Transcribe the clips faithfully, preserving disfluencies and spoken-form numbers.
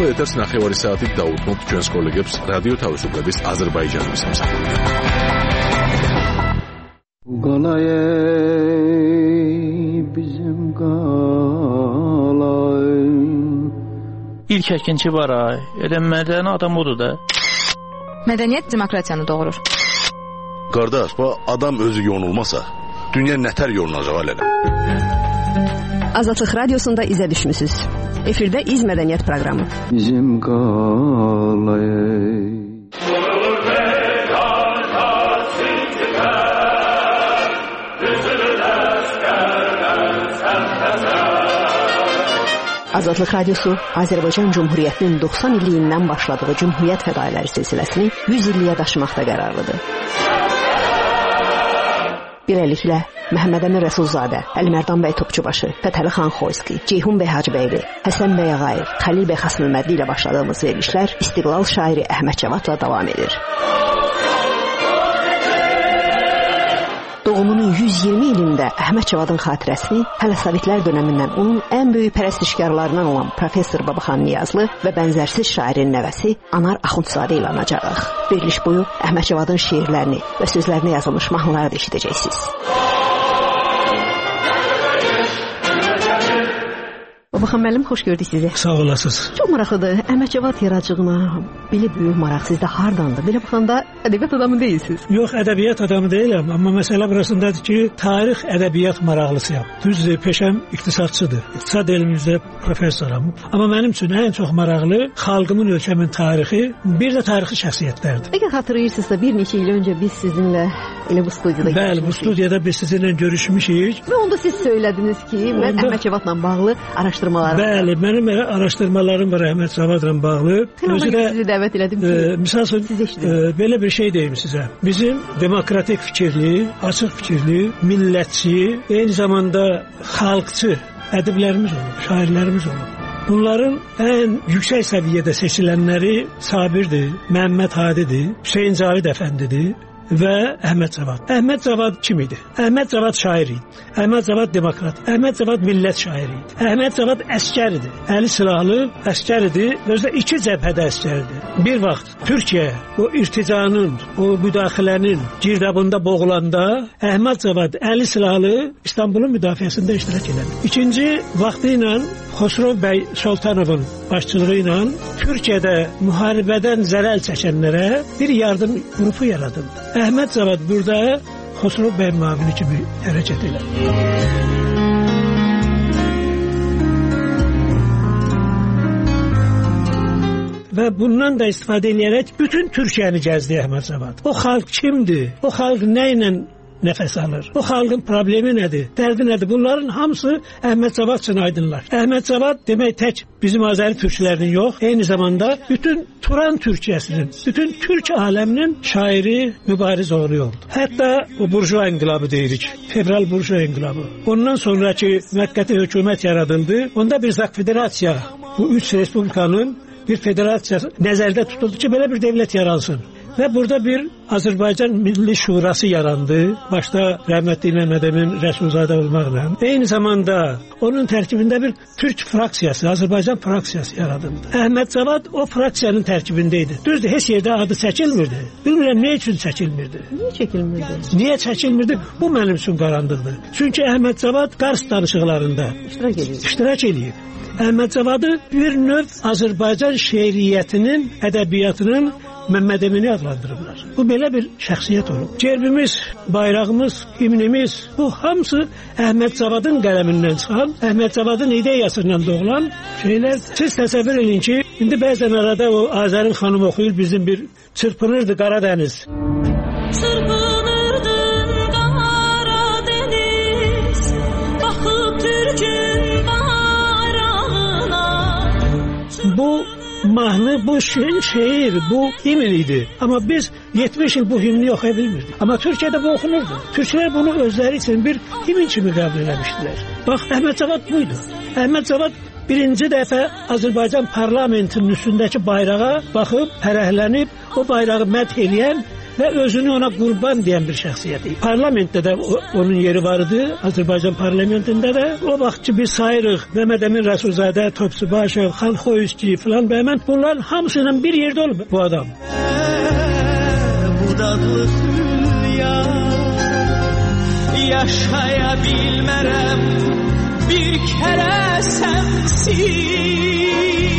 ახლა ეთერს ნახევარი საათით დაუთმობთ ჩვენს კოლეგებს რადიო თავისუფლების აზერბაიჯანის მსახურით. İlk əkinçi var ay. Elə mədəni adam odur da. Mədəniyyət demokratiyanı doğurur. Qardaş, bu adam özü yonulmasa, dünya nətər yonulacaq alələ? Azadlıq Radiosunda izə düşmüsünüz. Efirdə İz Mədəniyyət proqramı. Bizim qalayı Azadlıq Radiosu Azərbaycan Cumhuriyyətinin doxsan illiyindən başladığı Cumhuriyyət fədailəri silsiləsini yüz illiyə daşımaqda qərarlıdır. Beləliklə, Məhəmməd Əmin Rəsulzadə, Əlimərdan bəy Topçubaşı, Fətəli xan Xoyski, Ceyhun bəy Hacıbəyli, Həsən bəy Ağayev, Xəlil bəy Xasməlmədli ilə başladığımız verilişlər İstiqlal şairi Əhməd Cavadla davam edir. Doğumunun yüz iyirmi ilində Əhməd Cavadın xatirəsini hələ Sovetlər dönəmindən onun ən böyük pərəstişkarlarından olan Professor Babaxan Niyazlı və bənzərsiz şairin nəvəsi Anar Axundzadə ilə anacağıq. Veriliş boyu Əhməd Cavadın şeirlərini və sözlərinə yazılmış mahnıları da eşidəcəksiniz. Babaxan müəllim, xoş gördük sizi. Sağ olasınız. Çox maraqlıdır. Əhməd Cavad yaradıcılığına belə böyük maraq sizdə hardandır? Belə baxanda ədəbiyyat adamı deyilsiniz. Yox, ədəbiyyat adamı deyiləm, amma məsələ burasındadır ki, tarix ədəbiyyat maraqlısıyam. Düzdür, peşəm iqtisadçıdır. İqtisad elmimizdə professoram. Amma mənim üçün ən çox maraqlı xalqımın, ölkəmin tarixi, bir də tarixi şəxsiyyətlərdir. Əgər xatırlayırsınızsa, bir neçə il öncə biz sizinlə elə bu studiyada görüşmüşük. Bəli, bu studiyada biz sizinlə görüşmüşük. Və onda siz söylədiniz ki, mən onda... Əhməd Cavadla bağlı araşdırmalarım var. Bəli, mənim araşdırmalarım var Əhməd Cavadla bağlı. Özü də sizi dəvət elədim ki, e, misal üçün e, belə bir şey deyim sizə. Bizim demokratik fikirli, açıq fikirli, millətçi, eyni zamanda xalqçı ədiblərimiz olub, şairlərimiz olub. Bunların ən yüksək səviyyədə seçilənləri Sabirdir, Məhəmməd Hadidir, Hüseyn Cavid əfəndidir və Əhməd Cavad. Əhməd Cavad kim idi? Əhməd Cavad şair idi. Əhməd Cavad demokrat. Əhməd Cavad millət şairi idi. Əhməd Cavad əskər idi. Əli silahlı əskər idi. Özdə iki cəbhədə əskər idi. Bir vaxt Türkiyə o irticanın, o müdaxilənin girdabında boğulanda Əhməd Cavad əli silahlı İstanbulun müdafiəsində iştirak edir. İkinci vaxtı ilə Xosrov bəy Sultanovun başçılığı ilə Türkiyədə müharibədən zərər çəkənlərə bir yardım qrupu yaradıldı. Əhməd Cavad burada Xosrov bəy müavini kimi hərəkət edir. Və bundan da istifadə edərək bütün Türkiyəni gəzdi Əhməd Cavad. O xalq kimdir? O xalq nə ilə nəfəs alır? O xalqın problemi nədir? Dərdi nədir? Bunların hamısı Əhməd Cavad üçün aydınlar. Əhməd Cavad demək tək bizim Azəri türklərinin yox, eyni zamanda bütün Turan Türkiyəsinin, bütün Türk aləminin şairi, mübariz oğlu oldu. Hətta o burjua inqilabı deyirik. Fevral burjua inqilabı. Ondan sonraki müvəqqəti hökumət yaradıldı. Onda bir zak federasiya, bu üç respublikanın bir federasiya nəzərdə tutuldu ki, belə bir dövlət yaransın. Və burada bir Azərbaycan Milli Şurası yarandı. Başda rəhmətli Məhəmməd Əmin Rəsulzadə olmaqla. Eyni zamanda onun tərkibində bir Türk fraksiyası, Azərbaycan fraksiyası yaradıldı. Əhməd Cavad o fraksiyanın tərkibində idi. Düzdür, heç yerdə adı çəkilmirdi. Bilmirəm, nə üçün çəkilmirdi? Niyə çəkilmirdi? Niyə çəkilmirdi? Bu mənim üçün qaranlıqdır. Çünki Əhməd Cavad Qars danışıqlarında iştirak edir. İştirak edir. Əhməd Cavadı bir növ Azərbaycan şeiriyyətinin, ədəbiyyatının Məhəmməd Əmini adlandırırlar. Bu belə bir şəxsiyyət olub. Gerbimiz, bayrağımız, himnimiz, bu hamısı Əhməd Cavadın qələmindən çıxan, Əhməd Cavadın ideyasından doğulan şeylər. Siz təsəvvür edin ki, indi bəzən arada o Azərin xanım oxuyur, bizim bir çırpınırdı Qaradəniz. Çırpınırdın Qaradəniz, baxıb Türkün bayrağına. Bu mahnı, bu şeir, bu himn idi. Amma biz yetmiş il bu himni oxuya bilmirdik. Amma Türkiyədə bu oxunurdu. Türklər bunu özləri üçün bir himn kimi qəbul eləmişdilər. Bax, Əhməd Cavad buydu. Əhməd Cavad birinci dəfə Azərbaycan parlamentinin üstündəki bayrağa baxıb, fərəhlənib, o bayrağı mədh eləyən və özünü ona qurban deyən bir şəxsiyyət idi. Parlamentdə də o, onun yeri var idi, Azərbaycan parlamentində də. O vaxt ki biz sayırıq Məhəmməd Əmin Rəsulzadə, Topçubaşov, Xan Xoyüzçi filan və mən bunların hamısının bir yerdə olub bu adam. Bu dadlı dünya yaşaya bilmərəm bir kərə sənsiz.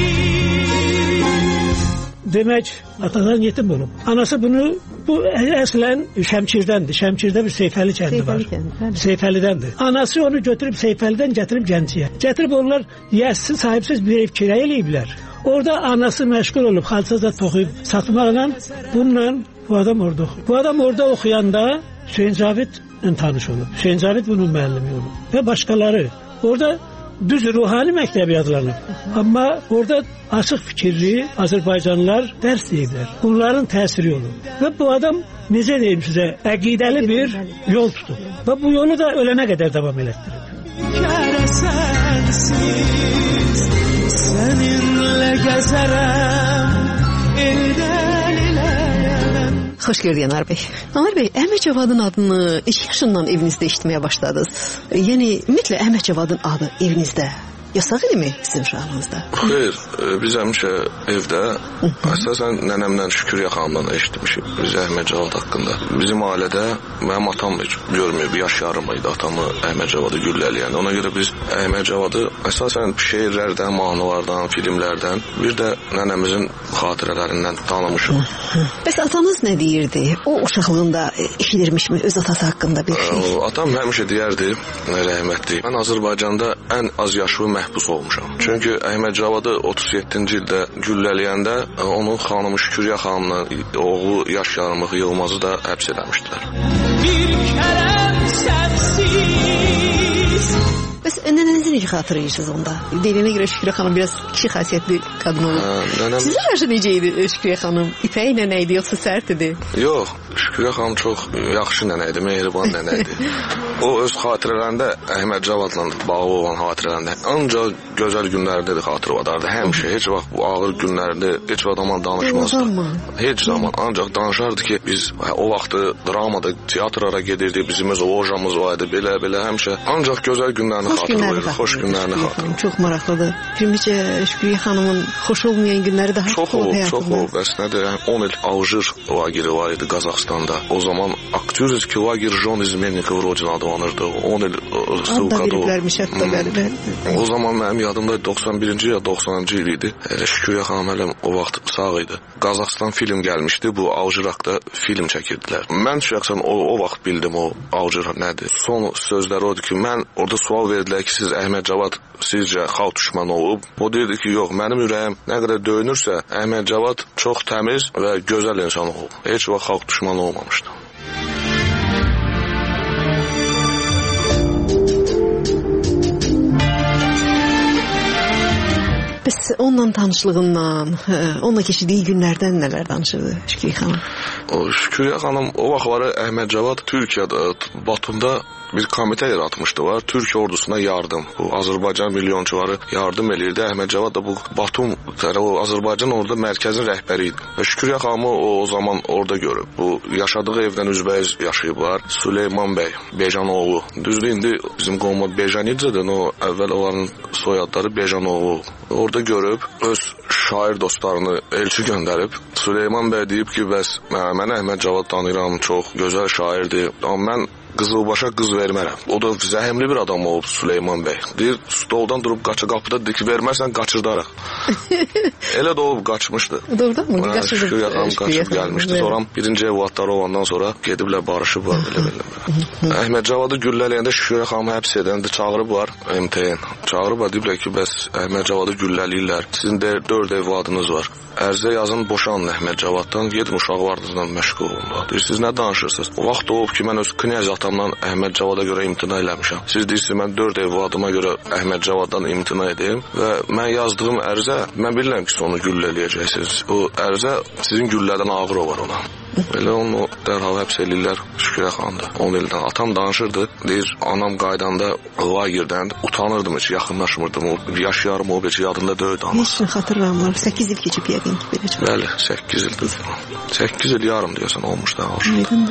Demək, atadan yetim olub. Anası bunu, bu əslən Şəmkirdəndir. Şəmkirdə bir Seyfəli kəndi var. Seyfəlidəndir. Anası onu götürüb Seyfəlidən gətirib Gəncəyə. Gətirib onlar yəssiz, sahibsiz bir ev kirayə eləyiblər. Orada anası məşğul olub, xalçaza toxuyub satmaqla, bununla bu adam orada oxuyub. Bu adam orada oxuyanda Hüseyn Cavidlə tanış olub. Hüseyn Cavid bunun müəllimi olub. Və başqaları. Orada düz ruhani məktəbi adlanıb. Amma orada açıq fikirli Azərbaycanlılar dərs deyiblər. Bunların təsiri olub. Və bu adam, necə deyim sizə, əqidəli bir yol tutub. Və bu yolu da ölənə qədər davam elətdirib. Səninlə gəzərəm, eldən eləyəm. Xoş gördük Anar bəy. Anar bəy, Əhməd Cavadın adını neçə yaşından evinizdə eşitməyə başladınız? Yəni, ümumiyyətlə Əhməd Cavadın adı evinizdə yasaq idimi sizin uşaqlığınızda? Xeyr, biz həmişə evdə əsasən nənəmlə Şüküryə xanımdan eşitmişik biz Əhməd Cavad haqqında. Bizim ailədə mənim atam görməyib, yaş yarım idi atamı Əhməd Cavadı güllələyən. Ona görə biz Əhməd Cavadı əsasən şeirlərdən, mahnılardan, filmlərdən, bir də nənəmizin xatirələrindən tanımışıq. Bəs atanız nə deyirdi? O uşaqlığında eşidirmişmi öz atası haqqında bir şey? Atam həmişə deyərdi, rəhmətli, mən Azərbaycanda ən az yaşlı məhbus olmuşam. Çünki Əhməd Cavadı otuz yeddinci ildə güllələyəndə onun xanımı Şüküryə xanımla oğlu yaş yarımlıq Yılmazı da həbs eləmişdilər. Bir kərəm sənsiz. Bəs nənənizi necə xatırlayırsınız onda? Deyilənə görə Şüküryə xanım biraz kişi xasiyyətli qadın olub. Nənəm... Sizin qarşı necə idi Şüküryə xanım? İpək nənə idi, yoxsa sərt idi? Yox, Şüküryə xanım çox yaxşı nənə idi, mehriban nənə idi. O öz xatirələrində Əhməd Cavadla bağlı olan xatirələrində ancaq gözəl günlərdə də xatırladardı. Həmişə, heç vaxt bu ağır günlərdə heç vaxt aman danışmazdı. Heç zaman. Ancaq danışardı ki, biz o vaxtı dramada, teatrlara gedirdik, bizim öz lojamız var idi, belə-belə həmişə. Ancaq gözəl günlərini xatırlayırdı, xoş günlərini xatırlayırdı. Çox maraqlıdır. Primicə Şüküryə xanımın xoş olmayan günləri daha çox olub. Çox olub, bəs nədir? on il Alжир lageri var idi Qazaxstanda. O zaman Aktyorski лагерь жен изменников Родина adlanırdı. on il ссылкada o. O zaman mənim yadımda doxsan birinci ya doxsanıncı il idi. Şüküryə xanım hələ o vaxt sağ idi. Qazaxstan film gəlmişdi. Bu Alжир haqqında film çəkirdilər. Mən şəxsən o, o vaxt bildim o Alжир nədir. Son sözləri odur ki, mən orada sual verdilər ki, siz Əhməd Cavad sizcə xalq düşmanı olub? O deyirdi ki, yox, mənim ürəyim nə qədər döyünürsə, Əhməd Cavad çox təmiz və gözəl insan olub. Heç vaxt xalq düşmanı olmamışdı. Bəs onunla tanışlığından, onunla keçirdiyi günlərdən nələr danışırdı Şüküryə xanım? O Şüküryə xanım o vaxtları Əhməd Cavad Türkiyədə, Batumda bir komitə yaratmışdı var. Türkiyə ordusuna yardım. Bu Azərbaycan milyonçuları yardım eləyirdi. Əhməd Cavad da bu Batum, o Azərbaycan orada mərkəzin rəhbəri idi. Və Şüküryə xanımı o, o zaman orada görüb. Bu yaşadığı evdən üzbəyiz yaşayıblar. Süleyman bəy, Bejanoğlu. Düzdür, indi bizim qovma Bejanidzedir. O əvvəl onların soyadları Bejanoğlu. Orada görüb öz şair dostlarını elçi göndərib. Süleyman bəy deyib ki, bəs mən Əhməd Cavad tanıyıram, çox gözəl şairdir. Amma mən Qızılbaşa qız vermərəm. O da zəhmli bir adam olub Süleyman bəy. Deyir, stoldan durub qaçı qapıda deyir ki, vermərsən qaçırdaraq. Elə də olub qaçmışdı. Doğrudan mı? Qaçırdı. Şüküryə xanım qaçıb gəlmişdi. Sonra birinci evlatları olandan sonra gediblər barışıblar. Əhməd Cavadı güllələyəndə Şüküryə xanım həbs edəndə çağırıblar M T N. Çağırıblar, deyiblər ki, bəs Əhməd Cavadı güllələyirlər. Sizin də dörd evladınız var. Ərzə yazın boşanın Əhməd Cavaddan, gedin uşaqlarınızla məşğul olun. Deyir, siz nə danışırsınız? O vaxt olub ki, mən öz knyaz atamdan Əhməd Cavada görə imtina eləmişəm. Siz deyirsiniz, mən dörd evladıma görə Əhməd Cavaddan imtina edeyim və mən yazdığım ərizə, mən bilirəm ki, sonu güll eləyəcəksiniz. O ərizə sizin güllərdən ağır var ona. Belə onu dərhal həbs eləyirlər Şükürə xanımda. on ildən. Atam danışırdı, deyir, anam qaydanda lagerdən utanırdım, heç yaxınlaşmırdım. O yaşayarım, o heç yadında döyüd anası. Heç xatırlamır, səkkiz il keçib yəqin ki, beləcə. Bəli, səkkiz ildir. səkkiz il yarım deyəsən olmuş da. Aydındır.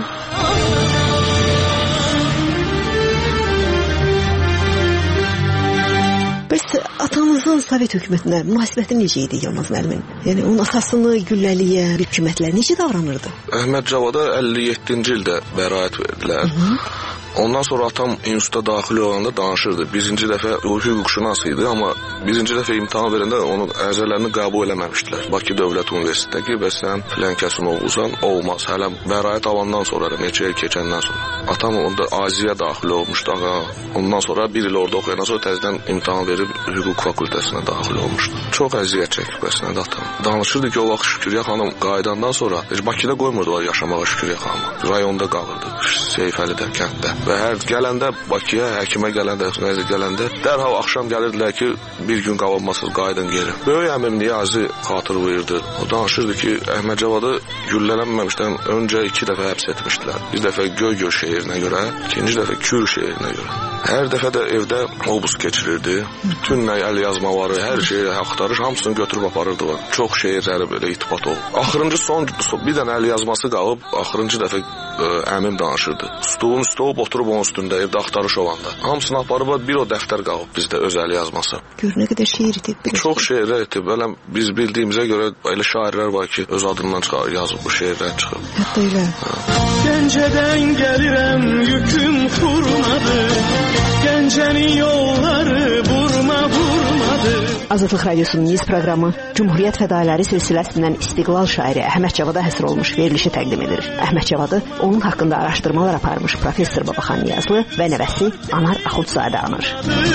Bəs atanızın Sovet hökumətinə münasibəti necə idi Yılmaz müəllimin? Yəni onun atasını gülləliyən hökumətlər necə davranırdı? Əhməd Cavada əlli yeddinci ildə bəraət verdilər. Hı -hı. Ondan sonra atam instituta daxil olanda danışırdı. Birinci dəfə o hüquqşünas idi, amma birinci dəfə imtahan verəndə onun ərizələrini qəbul eləməmişdilər. Bakı Dövlət Universitetindəki, bəs sən filan kəsin oğlusan, olmaz. Hələ bəraət alandan sonra, neçə il keçəndən sonra. Atam onda Aziyə daxil olmuşdu. Ondan sonra bir il orada oxuyandan sonra təzədən imtahan verib hüquq fakültəsinə daxil olmuşdu. Çox əziyyət çəkib bəsnədə atam. Danışırdı ki, o vaxt Şükürə xanım qayıdandan sonra heç Bakıda qoymurdular yaşamağa Şükürə xanımı. Rayonda qalırdı, Seyfəlidə, kənddə. Və hər gələndə Bakıya, həkimə gələndə, nəzə gələndə dərhal axşam gəlirdilər ki, bir gün qalınmasız qayıdın geri. Böyük əmim Niyazi xatırlayırdı. O danışırdı ki, Əhməd Cavadı güllələnməmişdən öncə iki dəfə həbs etmişdilər. Bir dəfə Göygöl şeirinə görə, ikinci dəfə Kür şeirinə görə. Hər dəfə də evdə obus keçirirdi. Bütün nə əl yazmaları, hər şeyi axtarır, hamısını götürüb aparırdılar. Çox şeirləri belə itibat olub. Axırıncı son bir dənə əl yazması qalıb, axırıncı dəfə ə, əmim danışırdı. Stolun üstə olub oturub onun üstündə evdə axtarış olanda. Hamısını aparıb bir o dəftər qalıb bizdə öz əl yazması. Gör nə qədər şeir itib. Çox şeirlər itib. Elə biz bildiyimizə görə elə şairlər var ki, öz adından çıxar, yazıb bu şeirlər çıxıb. Hətta elə. Gəncədən gəlirəm, yüküm xurmadır. Gəncənin yolları vurma vurmadır. Azadlıq Radiosunun Niz proqramı Cümhuriyyət fədailləri silsiləsindən İstiqlal şairi Əhməd Cavada həsr olmuş verilişi təqdim edir. Əhməd Cavadı onun haqqında araşdırmalar aparmış professor Babaxan Niyazlı və nəvəsi Anar Axundzadə anır.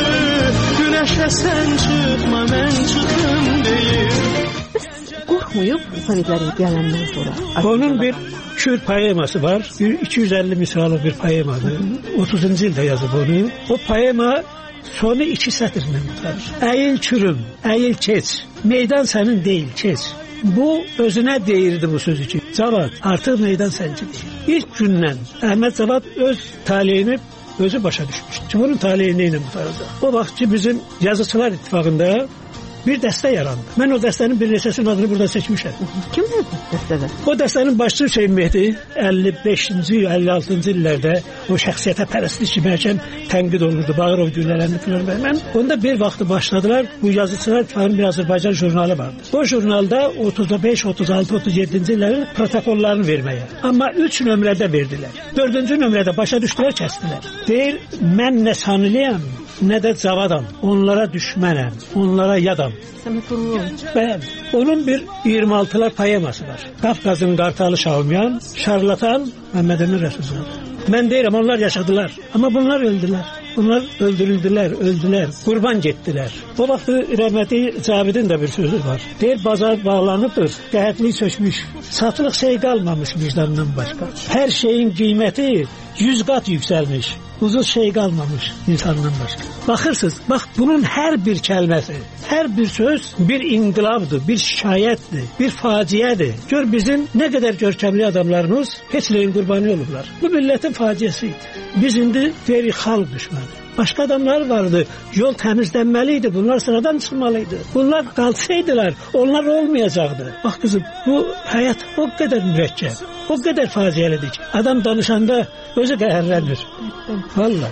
Günəşə sən çıxma, mən çıxım deyir. Qorxmuyub Sovetlərin gələndən sonra. Onun bir Kür poeması var. Bir iki yüz əlli misralı bir poemadır. otuzuncu ildə yazıb onu. O poema sonu iki sətirlə tutar. Əyil Kürüm, əyil keç. Meydan sənin deyil, keç. Bu özünə deyirdi bu sözü ki, Cavad, artıq meydan səncindir. İlk gündən Əhməd Cavad öz taleyini özü başa düşmüşdü. Ki, bunun taleyi nə ilə tutaracaq? O vaxt ki, bizim yazıçılar ittifaqında bir dəstə yarandı. Mən o dəstənin bir neçəsinin adını burada seçmişəm. Kimdir dəstədə? O dəstənin başçısı Hüseyn Mehdi əlli beşinci, əlli altıncı illərdə o şəxsiyyətə pərəstlik kiməkən tənqid olurdu. Bağırov güllələrini filan verməm. Onda bir vaxtı başladılar. Bu yazıçılar ittifaqının bir Azərbaycan jurnalı vardı. O jurnalda otuz beş, otuz altı, otuz yeddinci illərin protokollarını verməyə. Amma üç nömrədə verdilər. dördüncü nömrədə başa düşdülər, kəsdilər. Deyir, mən nə sanılıyam, nə də Cavadam. Onlara düşmənəm, onlara yadam. Bəli. Onun bir iyirmi altılar poeması var. Qafqazın qartalı Şahumyan, şarlatan Məhəmməd Əmin Rəsulzadə. Mən deyirəm, onlar yaşadılar. Amma bunlar öldülər. Bunlar öldürüldülər, öldülər, qurban getdilər. O vaxt rəhməti Cavidin də bir sözü var. Deyir, bazar bağlanıbdır, qəhətlik sökmüş, satılıq şey qalmamış vicdandan başqa. Hər şeyin qiyməti yüz qat yüksəlmiş. Uzun şey qalmamış insandan başqa. Baxırsınız, bax bunun hər bir kəlməsi, hər bir söz bir inqilabdır, bir şikayətdir, bir faciədir. Gör bizim nə qədər görkəmli adamlarımız heç nəyin qurbanı olublar. Bu millətin faciəsi idi. Biz indi deyirik xalq düşməni. Başqa adamlar vardı, yol təmizlənməliydi, bunlar sıradan çıxmalıydı. Bunlar qalsaydılar, onlar olmayacaqdı. Bax qızım, bu həyat o qədər mürəkkəb, o qədər faciəlidir ki, adam danışanda özü qəhərlənir. Vallahi.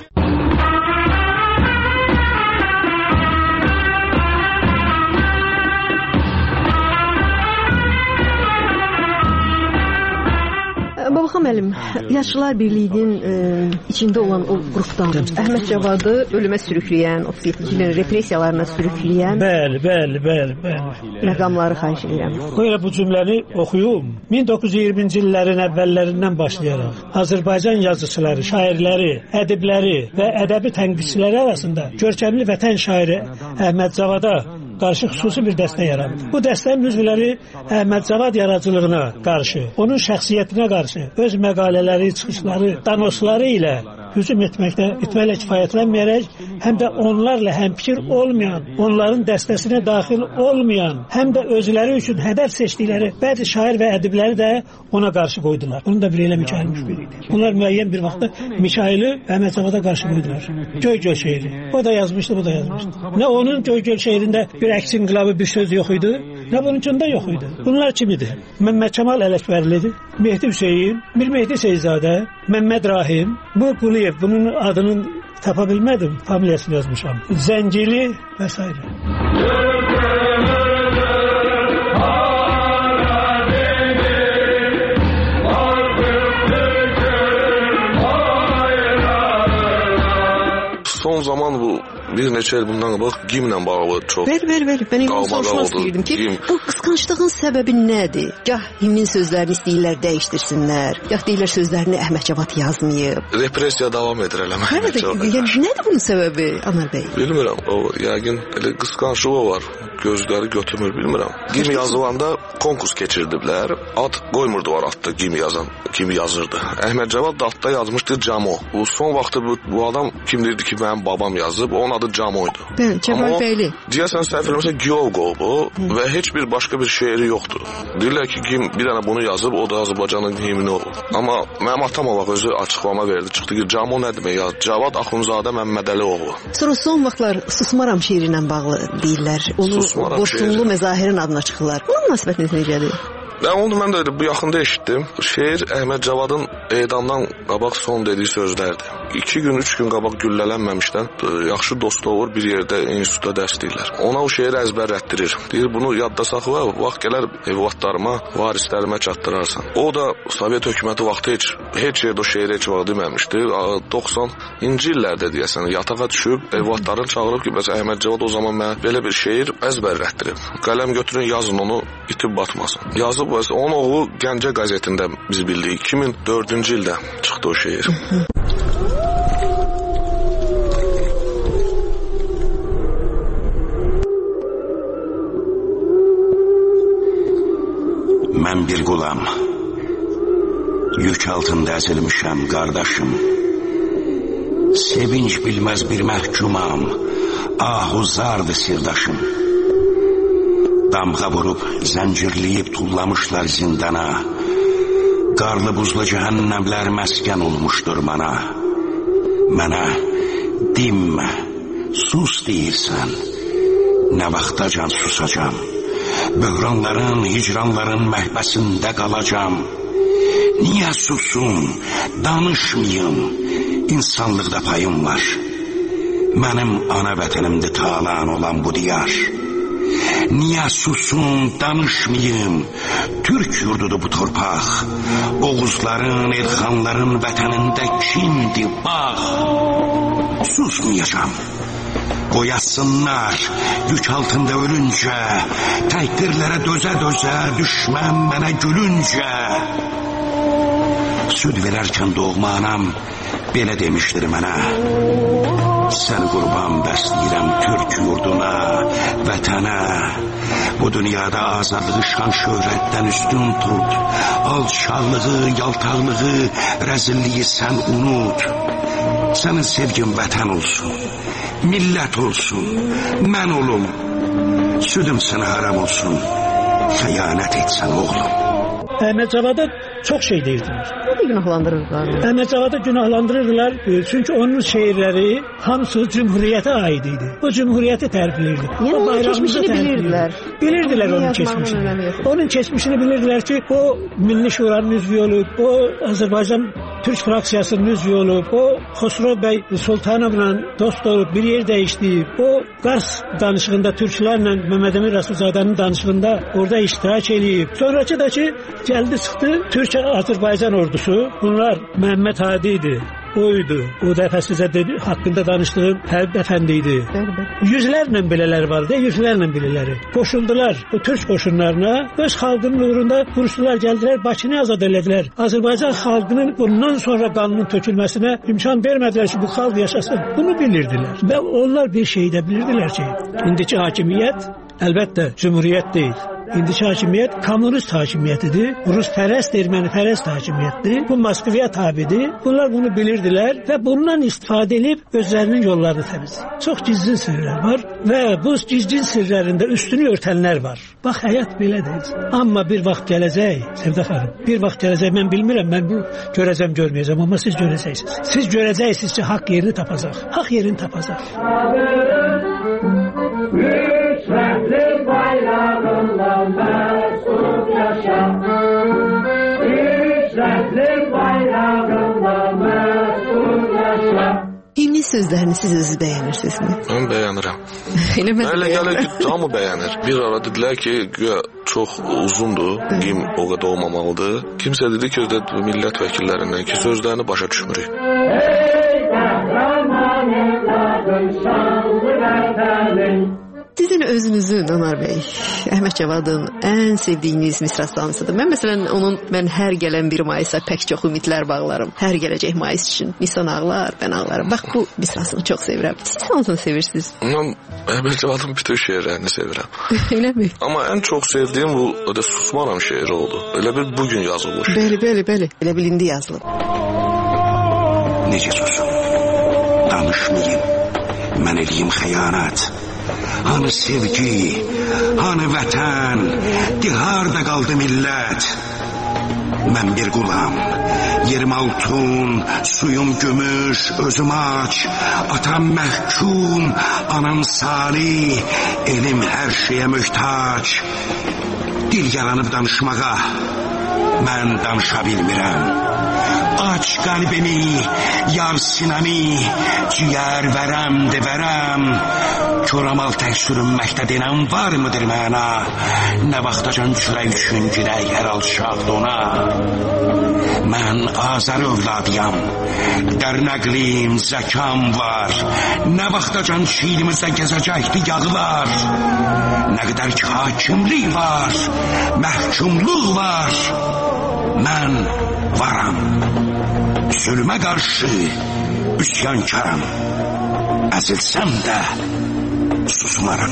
Babaxan müəllim, Yazıçılar Birliyinin e, içində olan o qrupdan Əhməd Cavadı ölümə sürükləyən, otuz yeddinci ilin repressiyalarına sürükləyən Bəli, bəli, bəli, bəli. məqamları xahiş edirəm. Qoyla bu cümləni oxuyum. min doqquz yüz iyirminci illərin əvvəllərindən başlayaraq Azərbaycan yazıçıları, şairləri, ədibləri və ədəbi tənqidçiləri arasında görkəmli vətən şairi Əhməd Cavada qarşı xüsusi bir dəstə yarandı. Bu dəstənin üzvləri Əhməd Cavad yaradıcılığına qarşı, onun şəxsiyyətinə qarşı öz məqalələri, çıxışları, danosları ilə hücum etməkdə etməklə kifayətlənməyərək, həm də onlarla həmfikir olmayan, onların dəstəsinə daxil olmayan, həm də özləri üçün hədəf seçdikləri bəzi şair və ədibləri də ona qarşı qoydular. Bunu da bir elə Mikail Müşfiq idi. Onlar müəyyən bir vaxtda Mikaili Əhməd Cavada qarşı qoydular. Göy-göl şeiri. O da yazmışdı, bu da yazmışdı. Nə onun Göy-göl şeirində bir əks inqilabı bir söz yox idi, nə bununkunda yox idi. Bunlar kim idi? Məmməd Kəmal Ələkbərlidir, Mehdi Hüseyin, Mir Mehdi Seyzadə, Məmməd Rahim, bu Quliyev, bunun adını tapa bilmədim, familiyasını yazmışam. Zəngili və s. Son zaman bu bir neçə il bundan qabaq gimlə bağlı çox. Ver, ver, ver. Mən indi soruşmaq istəyirdim ki, gim. Bu qısqanclığın səbəbi nədir? Gah himnin sözlərini istəyirlər dəyişdirsinlər, gah deyirlər sözlərini Əhməd Cavad yazmayıb. Repressiya davam edir eləmə. Hələ yəni nədir bunun səbəbi, Anar bəy? Bilmirəm, o yəqin elə qısqanclığı var. Gözləri götürmür, bilmirəm. Gim yazılanda konkurs keçirdiblər. Ad qoymurdular adda gim yazan, kim yazırdı. Əhməd Cavad da adda yazmışdı Camo. Bu son vaxtı bu, bu adam kim deyirdi ki, mənim babam yazıb, onun adı Camoydu. Bəli, Cəmal bəyli. Deyəsən səhv eləmirəmsə Giyovqo bu və heç bir başqa bir şeiri yoxdur. Deyirlər ki, Gim bir dənə bunu yazıb, o da Azərbaycanın himni olur. Amma mənim atam o vaxt özü açıqlama verdi. Çıxdı ki, Camo nə demək ya? Cavad Axundzadə Məmmədəlioğlu. Sonra son vaxtlar Susmaram şeiri ilə bağlı deyirlər. Onu Qoşqunlu Məzahirin adına çıxırlar. Bunun münasibətiniz necədir? Ya onu mən də bu yaxında eşitdim. Şeir Əhməd Cavadın edamdan qabaq son dediyi sözlərdir. İki gün, üç gün qabaq güllələnməmişdən yaxşı dostu olur, bir yerdə institutda dərs deyirlər. Ona o şeiri əzbərlətdirir. Deyir, bunu yadda saxla, vaxt gələr evlatlarıma, varislərimə çatdırarsan. O da Sovet hökuməti vaxtı heç, heç yerdə o şeiri heç vaxt deməmişdi. doxsanıncı illərdə deyəsən, yatağa düşüb, evlatlarını çağırıb ki, bəs Əhməd Cavad o zaman mənə belə bir şeir əzbərlətdirib. Qələm götürün, yazın onu, itib batmasın. Yazıb, onun oğlu Gəncə qəzetində biz bildik. iki min dördüncü ildə çıxdı o şeir. Mən bir qulam, yük altında əzilmişəm qardaşım. Sevinç bilməz bir məhkumam, ahuzardı sirdaşım. Damğa vurub, zəncirləyib tullamışlar zindana. Qarlı buzlu cəhənnəmlər məskən olmuşdur mana. Mənə dinmə, sus deyirsən. Nə vaxtacan susacam. Böhranların, hicranların məhbəsində qalacam. Niyə susum, danışmayım, insanlıqda payım var. Mənim ana vətənimdə talan olan bu diyar. Niyə susum, danışmayım, Türk yurdudur bu torpaq. Oğuzların, Elxanların vətənində kimdir, bax. Susmayacam. Qoyasınlar, yük altında ölüncə, təkdirlərə dözə-dözə, düşmən mənə gülüncə. Süd verərkən doğma anam belə demişdir mənə. Sən qurban bəsləyirəm Türk yurduna, vətənə. Bu dünyada azadlığı şan şöhrətdən üstün tut. Alçaqlığı, yaltaqlığı, rəzilliyi sən unut. Sənin sevgin vətən olsun, millət olsun, mən olum. Südüm sənə haram olsun, xəyanət etsən oğlum. Əhməd Cavada çox şey deyirdilər. Nədə günahlandırırdılar? Əhməd Cavada günahlandırırdılar. Çünki onun şeirləri hamısı Cümhuriyyətə aid idi. O Cümhuriyyəti tərifləyirdi. Yəni onun keçmişini bilirdilər. Bilirdilər onun keçmişini. Onun keçmişini bilirdilər ki, o Milli Şuranın üzvü olub, o Azərbaycan Türk fraksiyasının üzvü olub, o Xosrov bəy Sultanovla dost olub, bir yer dəyişdirib, o Qars danışığında türklərlə Məhəmməd Əmin Rəsulzadənin danışığında orada iştirak edib. Sonrakı da ki, gəldi çıxdı Türk-Azərbaycan ordusu. Bunlar Məhəmməd Hadi idi. Oydu. O dəfə sizə dedi, haqqında danışdığım Həbib Əfəndi idi. Yüzlərlə belələri vardı, yüzlərlə belələri. Qoşuldular bu Türk qoşunlarına, öz xalqının uğrunda vuruşdular, gəldilər, Bakını azad elədilər. Azərbaycan xalqının bundan sonra qanının tökülməsinə imkan vermədilər ki, bu xalq yaşasın. Bunu bilirdilər. Və onlar bir şey də bilirdilər ki, indiki hakimiyyət əlbəttə Cümhuriyyət deyil. İndiki hakimiyyət kommunist hakimiyyətidir. Ruspərəst, ermənipərəst hakimiyyətdir. Bu Moskvaya tabidir. Bunlar bunu bilirdilər və bundan istifadə edib özlərinin yollarını təmizləyir. Çox gizli sirlər var və bu gizli sirlərində üstünü örtənlər var. Bax, həyat belədir. Amma bir vaxt gələcək, Sevda xanım, bir vaxt gələcək, mən bilmirəm, mən bu görəcəm, görməyəcəm, amma siz görəcəksiniz. Siz görəcəksiniz ki, haqq yerini tapacaq. Haqq yerini tapacaq. Üç rəhli bayrağından məsud yaşa. Üç rəhli bayrağından məsud yaşa. Himnin sözlərini siz özü bəyənirsinizmi? Mən bəyənirəm. Elə gəlir ki, hamı bəyənir. Bir ara dedilər ki, güya çox uzundur, him o qədər olmamalıdır. Kimsə dedi ki, millət vəkillərindən ki, sözlərini başa düşmürük. Ey qəhrəman evladım, şanlı vətənin. Sizin özünüzün, Anar bəy, Əhməd Cavadın ən sevdiyiniz misrası hansıdır? Mən məsələn onun mən hər gələn bir mayısa pək çox ümidlər bağlarım. Hər gələcək mayıs üçün Nisan ağlar, mən ağlarım. Bax, bu misrasını çox sevirəm. Siz hansını sevirsiniz? Mən Əhməd Cavadın bütün şeirlərini sevirəm. Elə mi? Amma ən çox sevdiyim bu ödə Susmaram şeiri oldu. Elə bir bugün yazılmış. Bəli, bəli, bəli. Elə bil indi yazılıb. Necə susum? Danışmayayım. Mən eləyim xəyanət. Hanı sevgi, hanı vətən, diharda qaldı millət. Mən bir qulam, yerim altun, suyum gümüş, özüm aç. Atam məhkum, anam salih, elim hər şeyə möhtac. Dil yalanıb danışmağa, mən danışa bilmirəm. Aç qəlbimi, yar sinəmi, ciyər vərəm de vərəm. Köramal tək sürünməkdə denən var mıdır mənə? Nə vaxtacan çürək üçün girək hər alçaq dona. Mən Azər övladıyam, dərnəqlim, zəkam var. Nə vaxtacan şiirimizdə gəzəcəkdi yağlar. Nə qədər ki hakimlik var, məhkumluq var. Mən varam, zülmə qarşı üsyankaram. Əzilsəm də susmaram.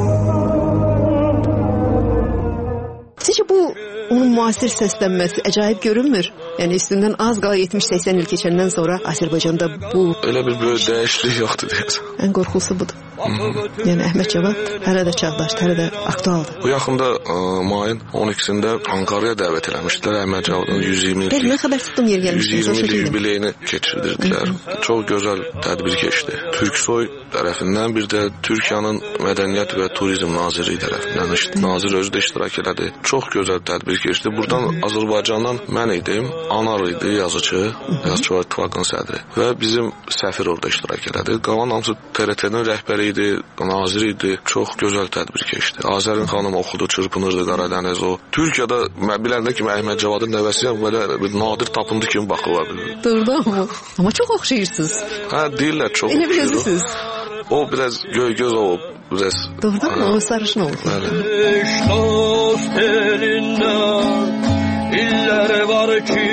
Sizcə bu onun müasir səslənməsi əcaib görünmür? Yəni üstündən az qala yetmiş səksən il keçəndən sonra Azərbaycanda bu... Elə bir böyük dəyişiklik yoxdur deyəsən. Ən qorxusu budur. Yəni Əhməd Cavad hələ də çağdaşdır, hələ də aktualdır. Bu yaxında ə, mayın on ikisində Ankara'ya dəvət eləmişdilər. Əhməd Cavadın yüz iyirmi illik, mən xəbər tutdum yer gəlmişdiniz. yüz iyirmi illik yubileyini keçirdirdilər. Çox gözəl tədbir keçdi. Türksoy tərəfindən, bir də Türkiyənin Mədəniyyət və Turizm Naziri tərəfindən işte, nazir özü də iştirak elədi. Çox gözəl tədbir keçdi. Buradan Azərbaycandan mən idim, Anar idi yazıcı, Yazıçılar İttifaqının sədri və bizim səfir orada iştirak elədi. Qalan hamısı T R T-nin rəhbəri idi, nazir idi. Çox gözəl tədbir keçdi. Azərin xanım oxudu, çırpınırdı Qaradəniz o. Türkiyədə mən biləndə kimi Əhməd Cavadın nəvəsiyəm, belə bir nadir tapıntı kimi baxırlar. Doğrudan mı? Amma çox oxşayırsınız. Hə, deyirlər çox oxşayır. Elə bilirsiniz. O biraz göy göz olub. Biraz. Doğrudan mı? O sarışın oldu. Bəli. Dost elindən illər var ki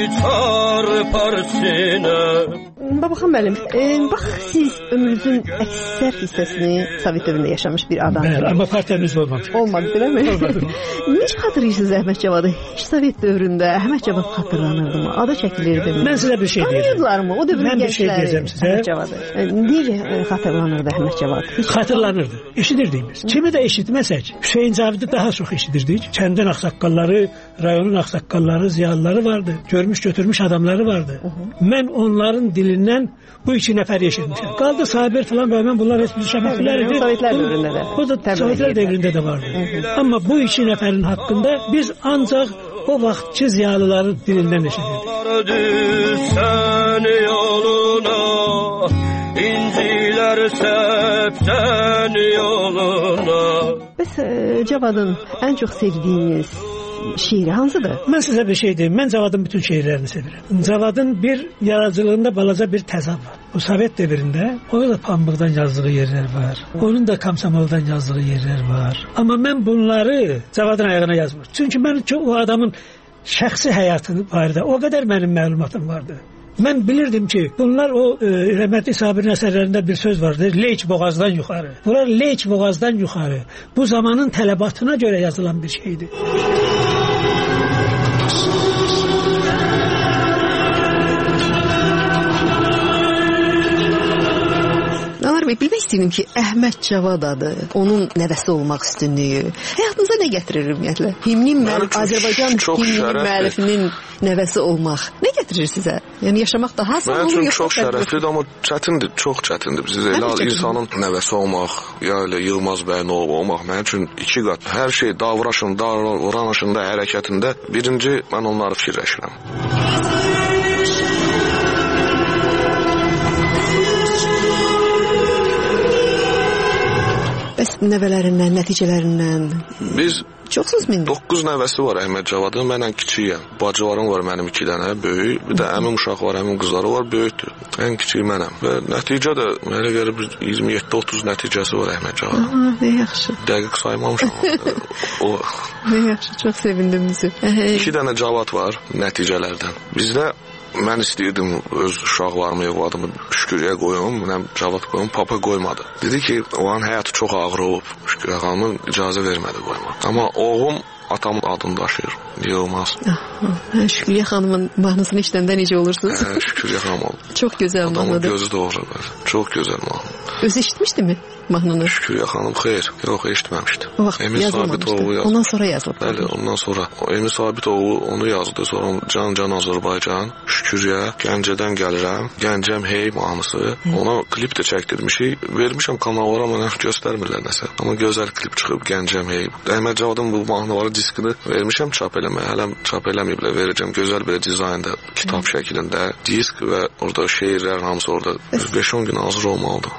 çarpar sinə. Babaxan müəllim, e, bax siz ömrünüzün əksər hissəsini Sovet dövründə yaşamış bir adamsınız. Bəli, amma partiyamız olmadı. Olmadı, elə mi? Olmadı. Necə xatırlayırsınız Əhməd Cavadı? Heç Sovet dövründə Əhməd Cavad xatırlanırdı mı? Adı çəkilirdi mi? Mən sizə bir şey deyəcəm. Tanıyırdılar mı? O dövrün mən bir şey deyəcəm sizə. Əhməd Cavadı. E, necə xatırlanırdı Əhməd Cavad? Xatırlanırdı. Eşidirdik biz. Kimi də eşitməsək, Hüseyn Cavidi daha çox eşidirdik. Kəndin ağsaqqalları, rayonun ağsaqqalları, ziyalıları vardı. Görmüş götürmüş adamları vardı. Mən onların dilindən bu iki nəfər eşitmişəm. Qaldı Sabir falan və mən bunlar heç bir şəbəkələr idi. Sovetlər dövründə də. O da Sovetlər dövründə də vardı. Hı -hı. Amma bu iki nəfərin haqqında biz ancaq o vaxtki ziyalıların dilindən eşidirdik. Sən yoluna, incilər səpsən yoluna. Bəs e, Cavadın ən çox sevdiyiniz şeiri hansıdır? Mən sizə bir şey deyim. Mən Cavadın bütün şeirlərini sevirəm. Cavadın bir yaradıcılığında balaca bir təzad var. Bu Sovet dövründə onun da pambıqdan yazdığı yerlər var. Onun da komsomoldan yazdığı yerlər var. Amma mən bunları Cavadın ayağına yazmır. Çünki mən o adamın şəxsi həyatı barədə o qədər mənim məlumatım vardı. Mən bilirdim ki, bunlar o e, rəhmətli Sabirin əsərlərində bir söz vardır, Leyç boğazdan yuxarı. Bunlar Leyç boğazdan yuxarı. Bu zamanın tələbatına görə yazılan bir şeydir. Bilmək istəyirəm ki, Əhməd Cavad adı, onun nəvəsi olmaq üstünlüyü həyatınıza nə gətirir ümumiyyətlə? Himnin müəllif, Azərbaycan himnin müəllifinin nəvəsi olmaq nə gətirir sizə? Yəni yaşamaq daha asan olur, yoxsa? Çox şərəflidir, amma çətindir, çox çətindir. Bizə elə insanın nəvəsi olmaq, ya elə Yılmaz bəyin oğlu olmaq mənim üçün iki qat. Hər şey davranışında, davranışında, hərəkətində birinci mən onları fikirləşirəm. Bəs nəvələrindən, nəticələrindən biz çoxsuz mindi? doqquz nəvəsi var Əhməd Cavadın, mənlə kiçiyəm. Bacılarım var mənim iki dənə, böyük. Bir də əmim uşaq var, əmim qızları var, böyükdür. Ən kiçiyi mənəm. Və nəticə də mənə görə bir iyirmi yeddi otuz nəticəsi var Əhməd Cavadın. Aha, nə yaxşı. Dəqiq saymamışam. o Nə yaxşı, çox sevindim bizi. İki dənə Cavad var nəticələrdən. Bizdə mən istəyirdim öz uşaqlarımı, evladımı Şükürəyə qoyum, mənəm Cavad qoyum, papa qoymadı. Dedi ki, onun həyatı çox ağır olub, Şükürə xanımın icazə vermədi qoyma. Amma oğlum atamın adını daşıyır, Yılmaz. Şükürə xanımın mahnısını işləndə necə olursunuz? Hə, Şükürə xanım oldu. Çox gözəl mahnıdır. Adamın gözü doğru, çox gözəl mahnı. Özü eşitmişdi mi mahnını? Şükürə xanım xeyr, yox, eşitməmişdi. O vaxt yazılmamışdı. Ondan sonra yazılıb. Bəli, ondan sonra. Emin Sabitoğlu onu yazdı, sonra Can Can Azərbaycan, Şükürə, Gəncədən gəlirəm, Gəncəm hey mahnısı. Ona klip də çəkdirmişik. Vermişəm kanallara, mənə göstərmirlər nəsə. Amma gözəl klip çıxıb, Gəncəm hey. Əhməd Cavadın bu mahnıları diskini vermişəm çap eləməyə. Hələm çap eləməyiblər, verəcəm. Gözəl bir dizaynda, kitab şəklində disk və orada şeirlərin hamısı orada beş on gün hazır olmalıdır.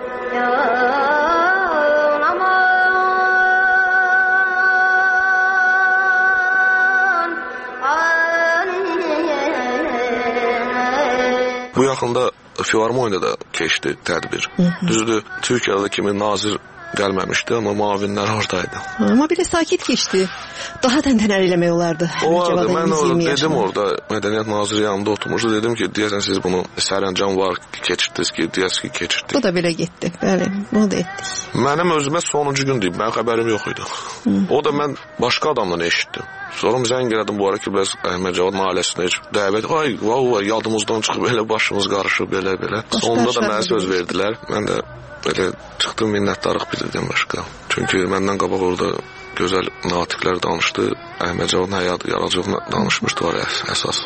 Bu yaxında Filarmoniyada da keçdi tədbir. Düzdür, Türkiyədə kimi nazir gəlməmişdi, amma mavinlər oradaydı. Amma bir də sakit keçdi. Daha təntənəli eləmək olardı. O vardı, mən orada dedim orada, Mədəniyyət Naziri yanında oturmuşdu, dedim ki, deyəsən siz bunu sərəncam var keçirdiniz ki, deyəsən ki, keçirdik. Bu da belə getdi, bəli, bunu da etdik. Mənim özümə sonuncu gün deyib, mənim xəbərim yox idi. Hı. O da mən başqa adamdan eşitdim. Sonra zəng elədim bu ara ki, bəs Əhməd Cavadın ailəsinə heç dəvət, ay, vau, yadımızdan çıxıb, elə başımız qarışıb, belə-belə. Sonunda da mənə söz verdilər, mən də belə çıxdım, minnətdarlıq bildirdim başqa. Çünki məndən qabaq orada gözəl natiqlər danışdı, Əhməd Cavadın həyat yaradıcılığını danışmışdılar əsas.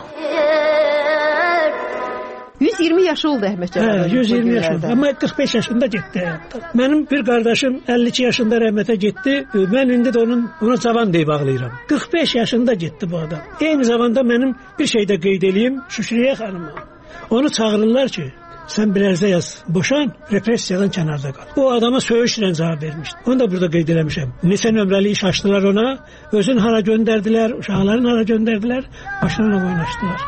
yüz iyirmi yaşı oldu Əhməd Cavadın. Hə, yüz iyirmi yaşı oldu. Amma qırx beş yaşında getdi həyatdan. Mənim bir qardaşım əlli iki yaşında rəhmətə getdi. Mən indi də onun ona cavan deyib ağlayıram. qırx beş yaşında getdi bu adam. Eyni zamanda mənim bir şey də qeyd eləyim, Şükriyə xanıma. Onu çağırırlar ki, sən bir ərizə yaz, boşan, repressiyadan kənarda qal. O adama söyüşlə cavab vermişdi. Onu da burada qeyd eləmişəm. Neçə nömrəli iş açdılar ona, özün hara göndərdilər, uşaqların hara göndərdilər, başlarına oynaşdılar.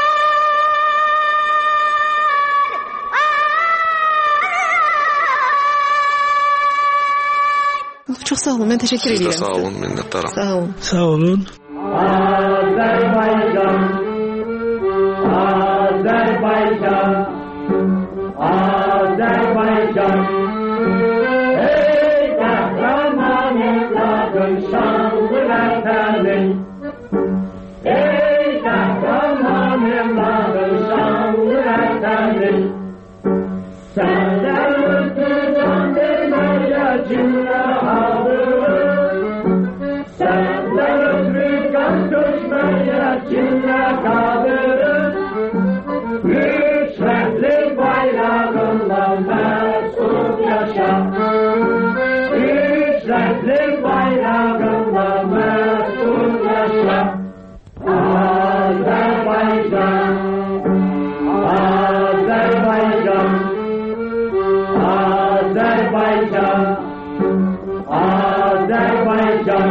Çox sağ olun, mən təşəkkür edirəm. Siz də sağ olun, minnətdaram. Sağ olun. Sağ olun. Azərbaycan, Azərbaycan, Azərbaycan, ey qəhrəman evladım, şanlı vətənim, ey qəhrəman evladım, şanlı vətənim, səndən ötürü can verməyə cümlə alır, səndən ötürü qan döşməyə cümlə qalır, üç rəhli bayrağınla məsud yaşa, üç rəhli bayrağınla məsud yaşa, Azərbaycan, Azərbaycan, Azərbaycan, Azərbaycan,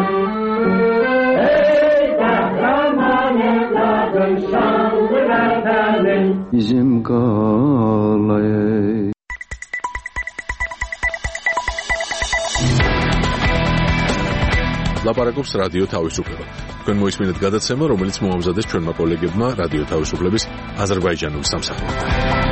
ey qəhrəman evladım, şanlı vətənim, bizim qalay. ლაპარაკობს რადიო თავისუფლება. თქვენ მოისმინეთ გადაცემა, რომელიც მოამზადეს ჩვენმა კოლეგებმა რადიო თავისუფლების აზერბაიჯანული სამსახურიდან.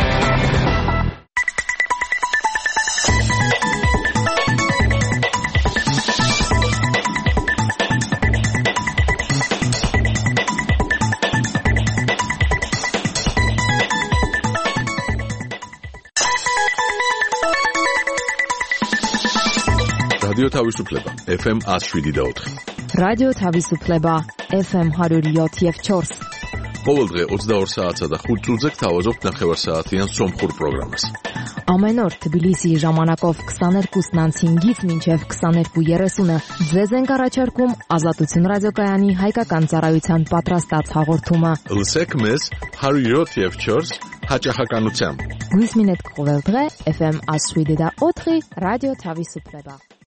რადიო თავისუფლება ეფ ემ one oh seven და four. რადიო თავისუფლება ეფ ემ one oh seven და four. ყოველდღე ოცდაორ საათსა და ხუთ წუთზე გთავაზობთ ნახევარსაათიან სომხურ პროგრამას. Ամեն օր Թբիլիսի ժամանակով twenty-two հինգից մինչև twenty-two thirty ձեզ ենք առաջարկում Ազատություն ռադիոկայանի հայկական ծառայության պատրաստած հաղորդումը. Լսեք մեզ one oh seven და four հաճախականությամբ. Գույս մինետ կողել դղե էֆ էմ one oh seven და four ռադիո Թավիսուպլեբա.